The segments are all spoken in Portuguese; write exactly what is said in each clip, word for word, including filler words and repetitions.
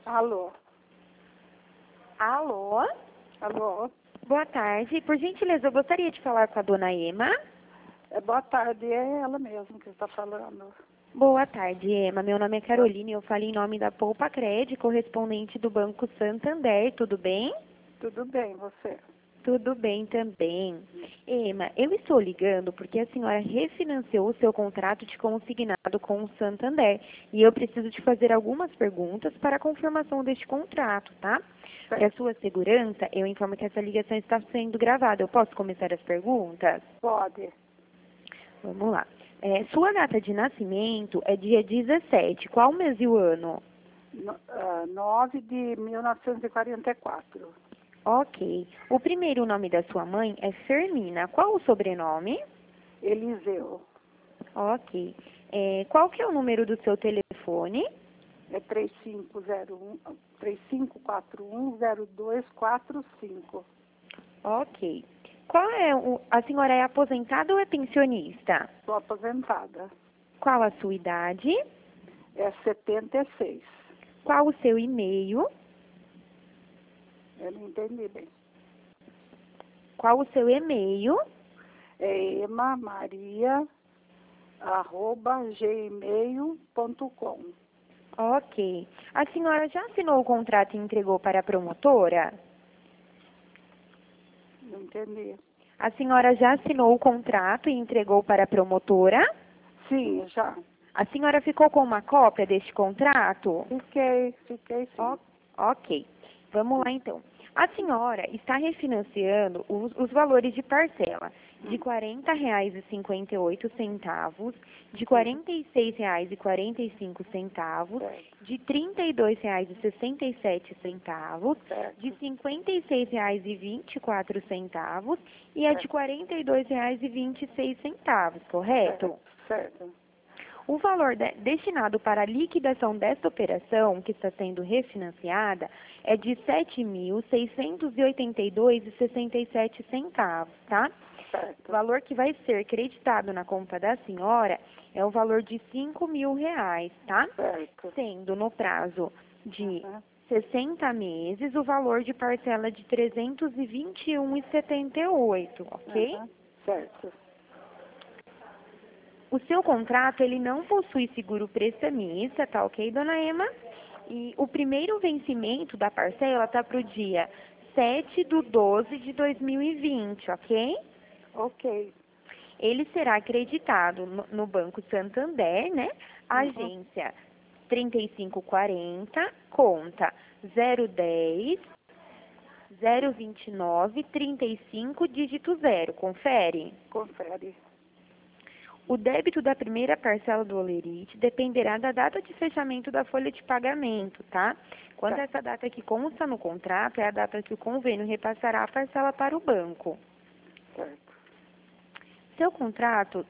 Alô? Alô? Alô? Boa tarde. Por gentileza, eu gostaria de falar com a dona Ema. É, boa tarde, é ela mesma que está falando. Boa tarde, Ema. Meu nome é Carolina e eu falo em nome da Poupa Cred, correspondente do Banco Santander. Tudo bem? Tudo bem, você? Tudo bem também. Ema, eu estou ligando porque a senhora refinanciou o seu contrato de consignado com o Santander e eu preciso te fazer algumas perguntas para a confirmação deste contrato, tá? Para sua segurança, eu informo que essa ligação está sendo gravada. Eu posso começar as perguntas? Pode. Vamos lá. É, sua data de nascimento é dia dezessete. Qual mês e o ano? No, uh, nove de mil novecentos e quarenta e quatro. Ok. O primeiro nome da sua mãe é Fermina. Qual o sobrenome? Eliseu. Ok. É, qual que é o número do seu telefone? É três cinco zero um, três cinco quatro um zero dois quatro cinco. Ok. Qual é o... A senhora é aposentada ou é pensionista? Estou aposentada. Qual a sua idade? É setenta e seis. Qual o seu e-mail? Eu não entendi bem. Qual o seu e-mail? É emamaria, arroba, gmail ponto com. Ok. A senhora já assinou o contrato e entregou para a promotora? Não entendi. A senhora já assinou o contrato e entregou para a promotora? Sim, já. A senhora ficou com uma cópia deste contrato? Fiquei, fiquei sim. O- ok. Vamos lá então. A senhora está refinanciando os, os valores de parcela de quarenta reais e cinquenta e oito centavos, de quarenta e seis reais e quarenta e cinco centavos, Certo, de trinta e dois reais e sessenta e sete centavos, certo, de cinquenta e seis reais e vinte e quatro centavos e a de quarenta e dois reais e vinte e seis centavos, correto? certo, certo. O valor de- destinado para a liquidação desta operação, que está sendo refinanciada, é de sete mil seiscentos e oitenta e dois reais e sessenta e sete centavos, tá? certo. O valor que vai ser creditado na conta da senhora é o valor de cinco mil reais, tá? Certo. Sendo no prazo de Uhum. sessenta meses o valor de parcela de trezentos e vinte e um reais e setenta e oito, ok? Uhum. Certo. O seu contrato, ele não possui seguro prestamista, tá ok, dona Ema? E o primeiro vencimento da parcela está para o dia sete de doze de dois mil e vinte, ok? Ok. Ele será acreditado no, no Banco Santander, né? Uhum. Agência trinta e cinco quarenta, conta zero dez, zero vinte e nove, trinta e cinco, dígito zero. Confere. Confere. O débito da primeira parcela do holerite dependerá da data de fechamento da folha de pagamento, tá? Quanto Tá. a essa data que consta no contrato, é a data que o convênio repassará a parcela para o banco. Certo. Seu contrato,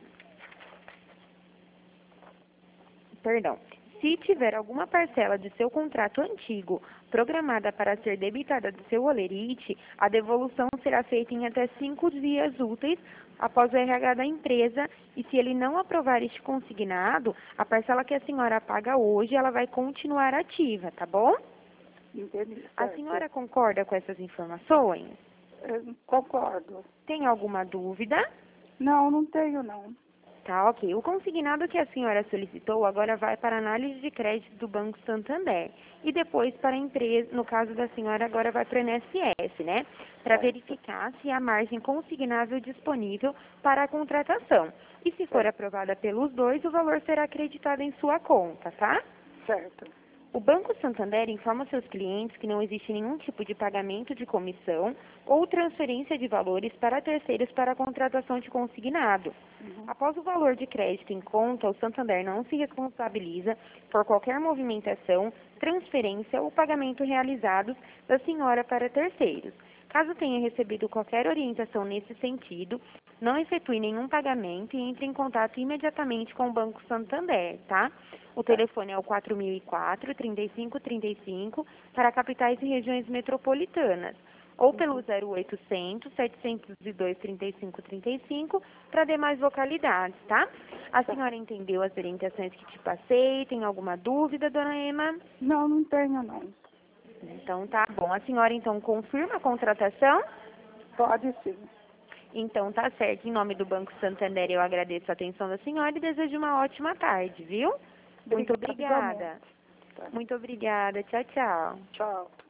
perdão, se tiver alguma parcela de seu contrato antigo programada para ser debitada do seu holerite, a devolução será feita em até cinco dias úteis após o R H da empresa e se ele não aprovar este consignado, a parcela que a senhora paga hoje, ela vai continuar ativa, tá bom? Entendi. A Certo. senhora concorda com essas informações? Eu concordo. Tem alguma dúvida? Não, não tenho não. Tá, ok. O consignado que a senhora solicitou agora vai para a análise de crédito do Banco Santander. E depois para a empresa, no caso da senhora, agora vai para o I N S S, né? Para Certo. verificar se há margem consignável disponível para a contratação. E se for Certo. aprovada pelos dois, o valor será acreditado em sua conta, tá? Certo. O Banco Santander informa seus clientes que não existe nenhum tipo de pagamento de comissão ou transferência de valores para terceiros para a contratação de consignado. Uhum. Após o valor de crédito em conta, o Santander não se responsabiliza por qualquer movimentação, transferência ou pagamento realizados da senhora para terceiros. Caso tenha recebido qualquer orientação nesse sentido, não efetue nenhum pagamento e entre em contato imediatamente com o Banco Santander, tá? O telefone é o quatro mil e quatro, trinta e cinco trinta e cinco para capitais e regiões metropolitanas. ou pelo zero oitocentos, setecentos e dois, trinta e cinco, trinta e cinco para demais localidades, tá? A senhora entendeu as orientações que te passei? Tem alguma dúvida, dona Ema? Não, não tenho não. Então tá bom. A senhora então confirma a contratação? Pode sim. Então tá certo. Em nome do Banco Santander eu agradeço a atenção da senhora e desejo uma ótima tarde, viu? Muito Obrigada, obrigada. igualmente. Tá. Muito obrigada. Tchau, tchau. Tchau.